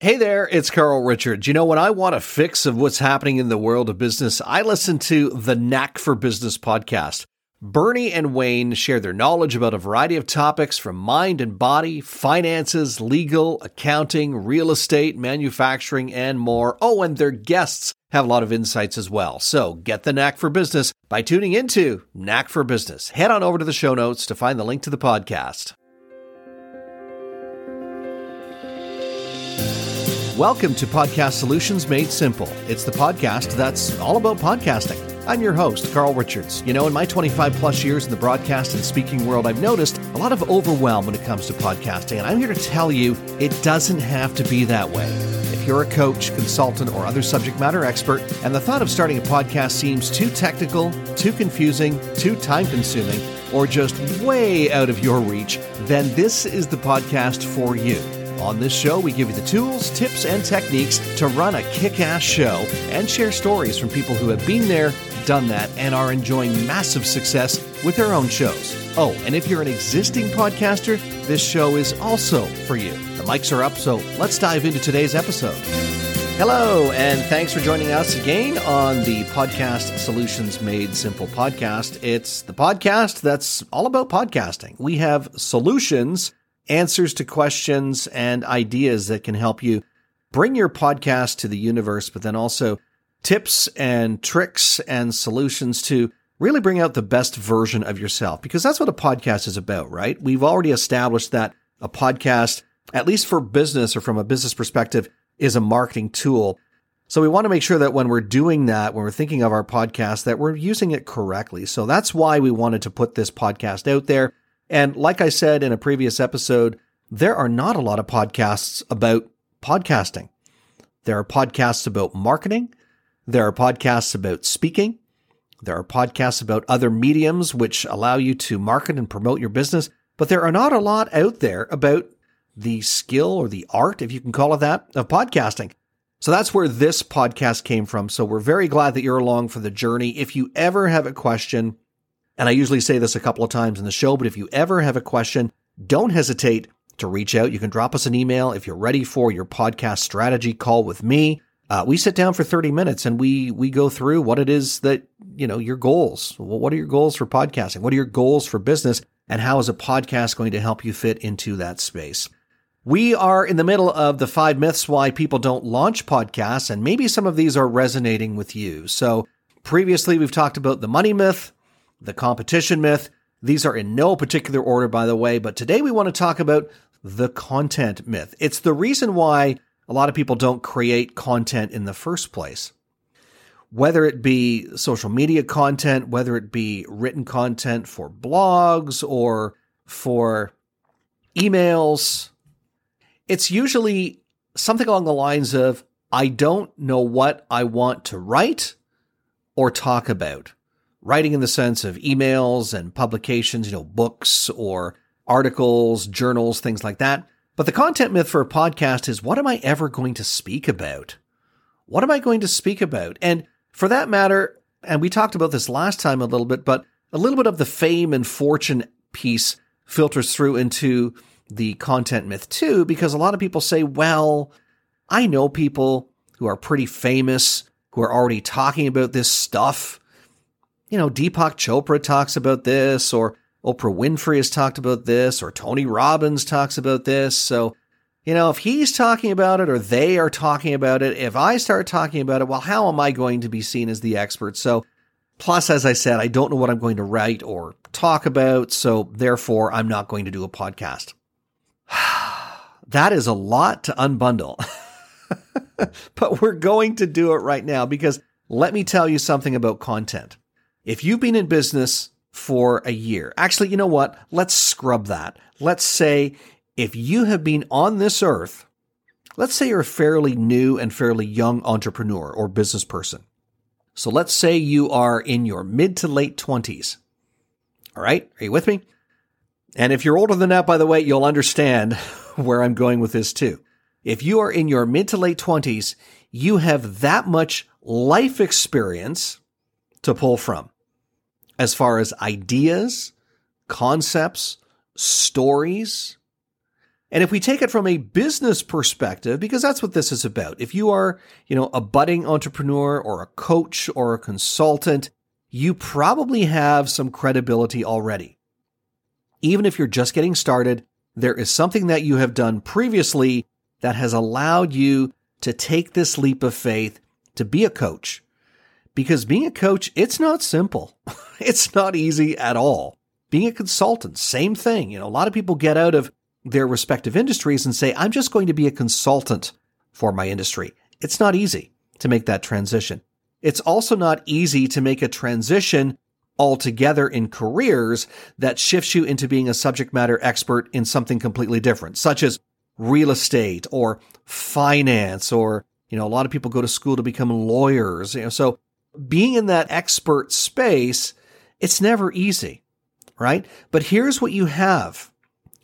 Hey there, it's Carl Richards. You know, when I want a fix of what's happening in the world of business, I listen to the Knack for Business podcast. Bernie and Wayne share their knowledge about a variety of topics from mind and body, finances, legal, accounting, real estate, manufacturing, and more. Oh, and their guests have a lot of insights as well. So get the Knack for Business by tuning into Knack for Business. Head on over to the show notes to find the link to the podcast. Welcome to Podcast Solutions Made Simple. It's the podcast that's all about podcasting. I'm your host, Carl Richards. You know, in my 25 plus years in the broadcast and speaking world, I've noticed a lot of overwhelm when it comes to podcasting, and I'm here to tell you it doesn't have to be that way. If you're a coach, consultant, or other subject matter expert, and the thought of starting a podcast seems too technical, too confusing, too time-consuming, or just way out of your reach, then this is the podcast for you. On this show, we give you the tools, tips, and techniques to run a kick-ass show and share stories from people who have been there, done that, and are enjoying massive success with their own shows. Oh, and if you're an existing podcaster, this show is also for you. The mics are up, so let's dive into today's episode. Hello, and thanks for joining us again on the Podcast Solutions Made Simple podcast. It's the podcast that's all about podcasting. We have solutions, answers to questions, and ideas that can help you bring your podcast to the universe, but then also tips and tricks and solutions to really bring out the best version of yourself, because that's what a podcast is about, right? We've already established that a podcast, at least for business or from a business perspective, is a marketing tool. So we want to make sure that when we're doing that, when we're thinking of our podcast, that we're using it correctly. So that's why we wanted to put this podcast out there. And like I said in a previous episode, there are not a lot of podcasts about podcasting. There are podcasts about marketing. There are podcasts about speaking. There are podcasts about other mediums which allow you to market and promote your business. But there are not a lot out there about the skill or the art, if you can call it that, of podcasting. So that's where this podcast came from. So we're very glad that you're along for the journey. If you ever have a question, and I usually say this a couple of times in the show, but if you ever have a question, don't hesitate to reach out. You can drop us an email if you're ready for your podcast strategy call with me. We sit down for 30 minutes and we go through what it is that, you know, your goals. What are your goals for podcasting? What are your goals for business? And how is a podcast going to help you fit into that space? We are in the middle of the 5 myths why people don't launch podcasts, and maybe some of these are resonating with you. So previously, we've talked about the money myth, the competition myth. These are in no particular order, by the way, but today we want to talk about the content myth. It's the reason why a lot of people don't create content in the first place. Whether it be social media content, whether it be written content for blogs or for emails, it's usually something along the lines of, I don't know what I want to write or talk about. Writing in the sense of emails and publications, you know, books or articles, journals, things like that. But the content myth for a podcast is, what am I ever going to speak about? What am I going to speak about? And for that matter, and we talked about this last time a little bit, but a little bit of the fame and fortune piece filters through into the content myth too, because a lot of people say, well, I know people who are pretty famous, who are already talking about this stuff. You know, Deepak Chopra talks about this, or Oprah Winfrey has talked about this, or Tony Robbins talks about this. So, you know, if he's talking about it or they are talking about it, if I start talking about it, well, how am I going to be seen as the expert? So, plus, as I said, I don't know what I'm going to write or talk about, so therefore I'm not going to do a podcast. That is a lot to unbundle, but we're going to do it right now, because let me tell you something about content. If you've been in business for a year, actually, you know what? Let's scrub that. Let's say if you have been on this earth, let's say you're a fairly new and fairly young entrepreneur or business person. So let's say you are in your mid to late 20s. All right. Are you with me? And if you're older than that, by the way, you'll understand where I'm going with this too. If you are in your mid to late 20s, you have that much life experience to pull from as far as ideas, concepts, stories. And if we take it from a business perspective, because that's what this is about, if you are, a budding entrepreneur or a coach or a consultant, you probably have some credibility already. Even if you're just getting started, there is something that you have done previously that has allowed you to take this leap of faith to be a coach. Because being a coach, it's not simple. It's not easy at all. Being a consultant, same thing. A lot of people get out of their respective industries and say, I'm just going to be a consultant for my industry. It's not easy to make that transition. It's also not easy to make a transition altogether in careers that shifts you into being a subject matter expert in something completely different, such as real estate or finance, or, a lot of people go to school to become lawyers. So being in that expert space, it's never easy, right? But here's what you have.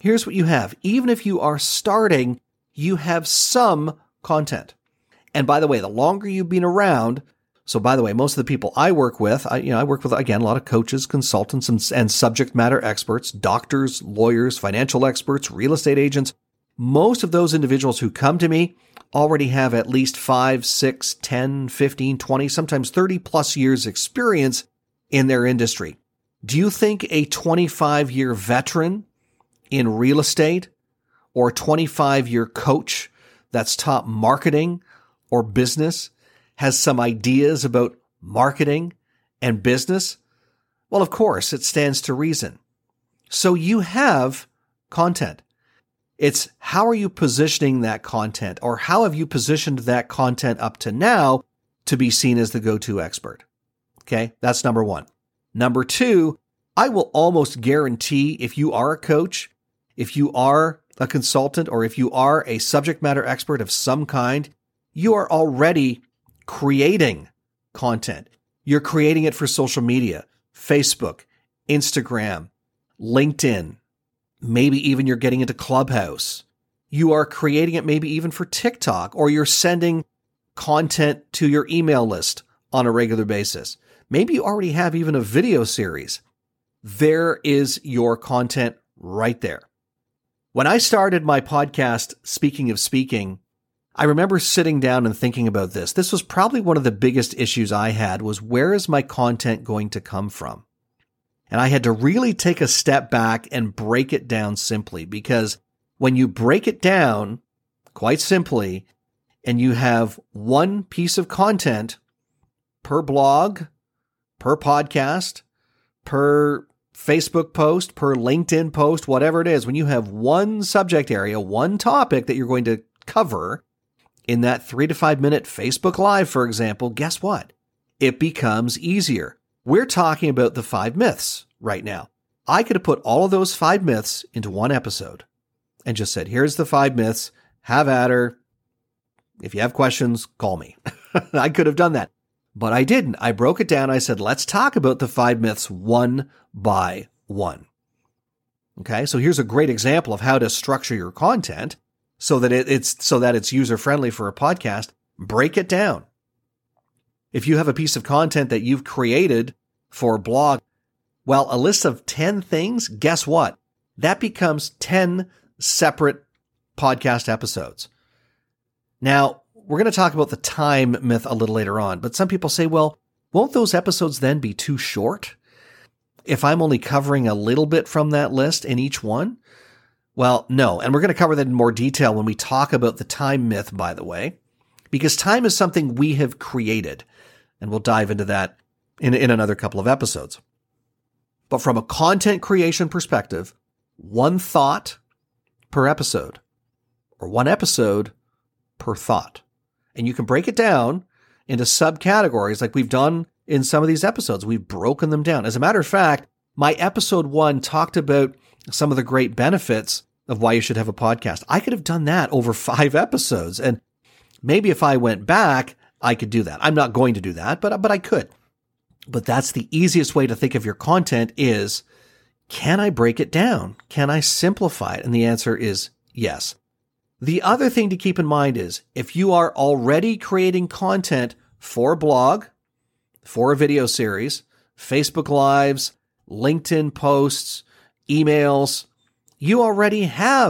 Even if you are starting, you have some content. And by the way, the longer you've been around, so by the way, most of the people I work with, I work with, again, a lot of coaches, consultants, and subject matter experts, doctors, lawyers, financial experts, real estate agents. Most of those individuals who come to me already have at least 5, 6, 10, 15, 20, sometimes 30 plus years experience in their industry. Do you think a 25-year veteran in real estate or a 25-year coach that's taught marketing or business has some ideas about marketing and business? Well, of course, it stands to reason. So you have content. It's how are you positioning that content, or how have you positioned that content up to now to be seen as the go-to expert? Okay, that's number one. Number two, I will almost guarantee if you are a coach, if you are a consultant, or if you are a subject matter expert of some kind, you are already creating content. You're creating it for social media, Facebook, Instagram, LinkedIn. Maybe even you're getting into Clubhouse. You are creating it maybe even for TikTok, or you're sending content to your email list on a regular basis. Maybe you already have even a video series. There is your content right there. When I started my podcast, Speaking of Speaking, I remember sitting down and thinking about this. This was probably one of the biggest issues I had, was where is my content going to come from? And I had to really take a step back and break it down simply, because when you break it down quite simply and you have one piece of content per blog, per podcast, per Facebook post, per LinkedIn post, whatever it is, when you have one subject area, one topic that you're going to cover in that 3 to 5 minute Facebook Live, for example, guess what? It becomes easier. We're talking about the 5 myths right now. I could have put all of those 5 myths into one episode and just said, here's the 5 myths, have at her. If you have questions, call me. I could have done that, but I didn't. I broke it down. I said, let's talk about the 5 myths one by one. Okay, so here's a great example of how to structure your content so that it's user-friendly for a podcast. Break it down. If you have a piece of content that you've created for a blog, well, a list of 10 things, guess what? That becomes 10 separate podcast episodes. Now, we're going to talk about the time myth a little later on, but some people say, well, won't those episodes then be too short if I'm only covering a little bit from that list in each one? Well, no, and we're going to cover that in more detail when we talk about the time myth, by the way, because time is something we have created, and we'll dive into that in another couple of episodes. But from a content creation perspective, one thought per episode, or one episode per thought. And you can break it down into subcategories like we've done in some of these episodes. We've broken them down. As a matter of fact, my episode 1 talked about some of the great benefits of why you should have a podcast. I could have done that over 5 episodes. And maybe if I went back, I could do that. I'm not going to do that, but I could. But that's the easiest way to think of your content is, can I break it down? Can I simplify it? And the answer is yes. The other thing to keep in mind is if you are already creating content for a blog, for a video series, Facebook Lives, LinkedIn posts, emails, you already have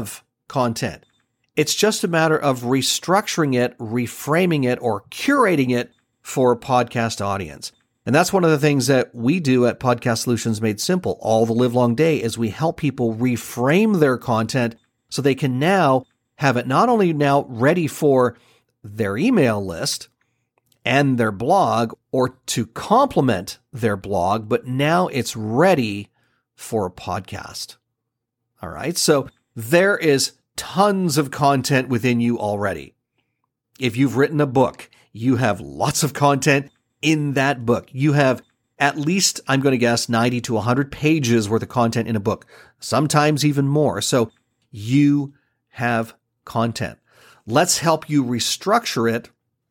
content. It's just a matter of restructuring it, reframing it, or curating it for a podcast audience. And that's one of the things that we do at Podcast Solutions Made Simple all the live long day is we help people reframe their content so they can now have it not only now ready for their email list and their blog or to complement their blog, but now it's ready for a podcast. All right. So there is tons of content within you already. If you've written a book, you have lots of content in that book. You have at least, I'm going to guess, 90 to 100 pages worth of content in a book, sometimes even more. So you have content. Let's help you restructure it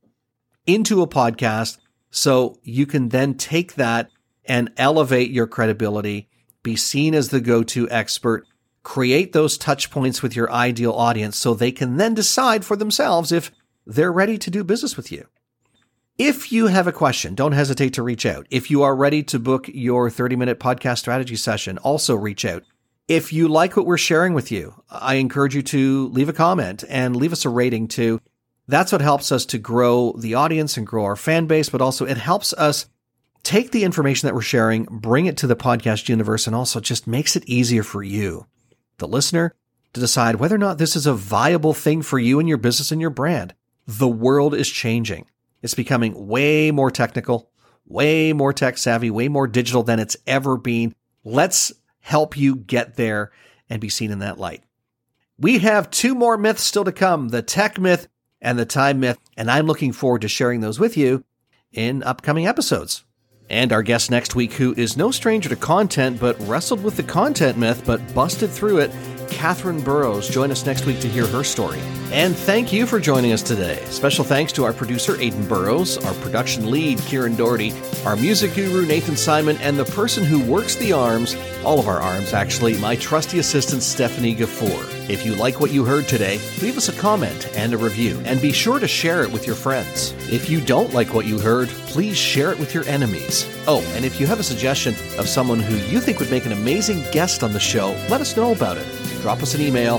into a podcast so you can then take that and elevate your credibility, be seen as the go-to expert, create those touch points with your ideal audience so they can then decide for themselves if they're ready to do business with you. If you have a question, don't hesitate to reach out. If you are ready to book your 30-minute podcast strategy session, also reach out. If you like what we're sharing with you, I encourage you to leave a comment and leave us a rating too. That's what helps us to grow the audience and grow our fan base, but also it helps us take the information that we're sharing, bring it to the podcast universe, and also just makes it easier for you, the listener, to decide whether or not this is a viable thing for you and your business and your brand. The world is changing. It's becoming way more technical, way more tech savvy, way more digital than it's ever been. Let's help you get there and be seen in that light. We have 2 more myths still to come, the tech myth and the time myth, and I'm looking forward to sharing those with you in upcoming episodes. And our guest next week, who is no stranger to content, but wrestled with the content myth, but busted through it, Catherine Burrows. Join us next week to hear her story. And thank you for joining us today. Special thanks to our producer, Aiden Burrows, our production lead, Kieran Doherty, our music guru, Nathan Simon, and the person who works the arms, all of our arms actually, my trusty assistant, Stephanie Gafour. If you like what you heard today, leave us a comment and a review, and be sure to share it with your friends. If you don't like what you heard, please share it with your enemies. Oh, and if you have a suggestion of someone who you think would make an amazing guest on the show, let us know about it. Drop us an email,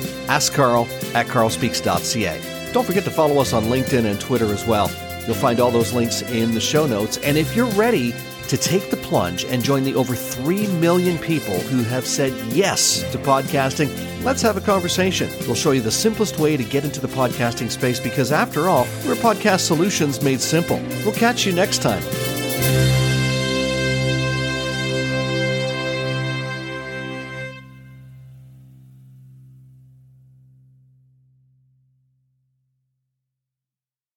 askcarl@carlspeaks.ca. Don't forget to follow us on LinkedIn and Twitter as well. You'll find all those links in the show notes. And if you're ready to take the plunge and join the over 3 million people who have said yes to podcasting, let's have a conversation. We'll show you the simplest way to get into the podcasting space because, after all, we're Podcast Solutions Made Simple. We'll catch you next time.